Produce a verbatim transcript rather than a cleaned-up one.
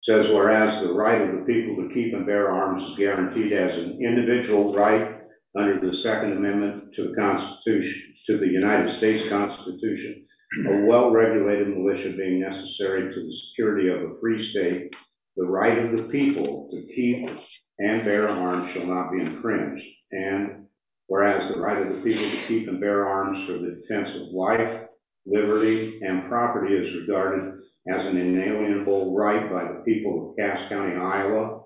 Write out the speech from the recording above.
Says, whereas the right of the people to keep and bear arms is guaranteed as an individual right under the Second Amendment to the Constitution, to the United States Constitution, a well-regulated militia being necessary to the security of a free state, the right of the people to keep and bear arms shall not be infringed. And whereas the right of the people to keep and bear arms for the defense of life, liberty, and property is regarded as an inalienable right by the people of Cass County, Iowa,